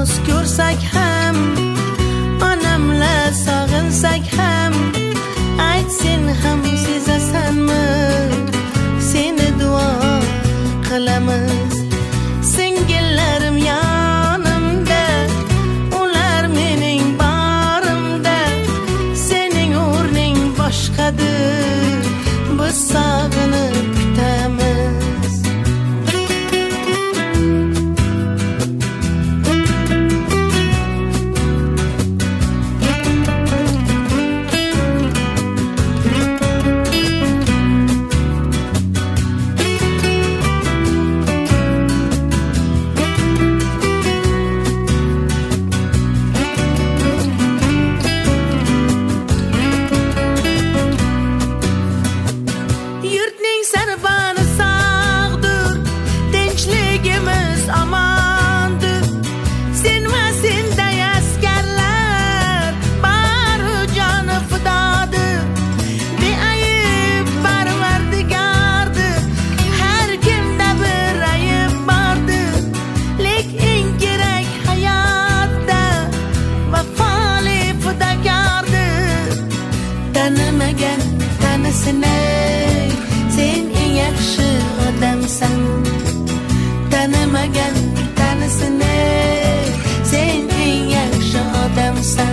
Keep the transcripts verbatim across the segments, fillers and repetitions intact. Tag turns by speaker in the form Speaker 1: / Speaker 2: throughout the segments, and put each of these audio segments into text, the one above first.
Speaker 1: oz ko'rsak ham, onamla sog'insak ham, ayt sen ham sezasanmi, seni duo qilamiz. Singillarim yonimda, ular mening barimda, sening o'rning boshqadir, biz sog'inib kutamiz. Yurtning sarboni sog'dir, tinchligimiz amondir. Senma senday askarlar, bari joni fidodir. Beayb parvardigardir, har kimda bir ayb bordir. Lek eng kerak hayotda vafoli fidokordir. Tanimagan tanisini, sen eng yaxshi odamsan. Tanimagan tanisini, sen eng yaxshi odamsan.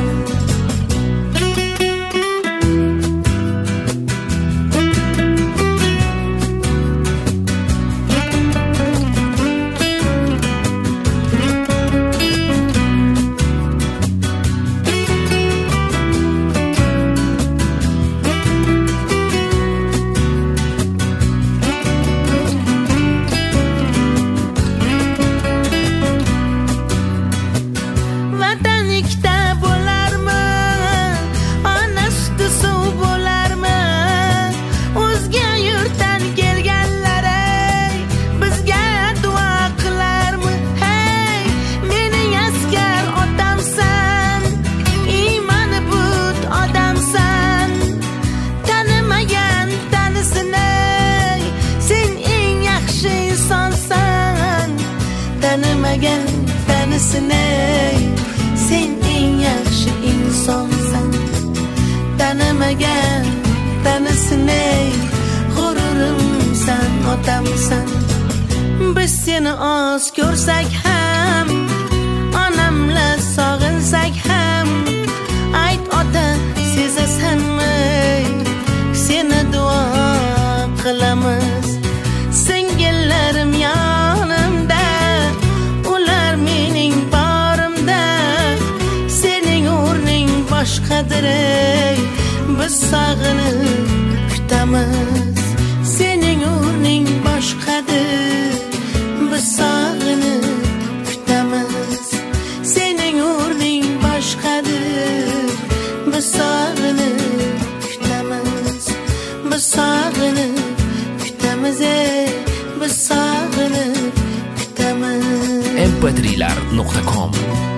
Speaker 1: Vatan ikkita bo'larmi? Ona suti suv bo'larmi? O'zga yurtdan kelganlar ey, bizga duo qilarmi? Hey, mening askar otamsan, iymoni but odamsan. Tanimagan tanisini, sen eng yaxshi insonsan. Tanimagan tanisini, sen eng yaxshi insonsan. Tanimagan tanisini, g'ururimsan, otamsan. Biz seni oz ko'rsak ham, onamla sog'insak ham, ayt ota sezasanmi, seni duo qilamiz. Singillarim yonimda, ular mening barimda, sening o'rning boshqadir ey, biz sog'inib kutamiz. Sening o'rning boshqadir, biz sog'inib kutamiz. Sening o'rning boshqadir, biz sog'inib kutamiz. Biz sog'inib kutamiz ey, biz sog'inib kutamiz.
Speaker 2: em p trilar nuqta com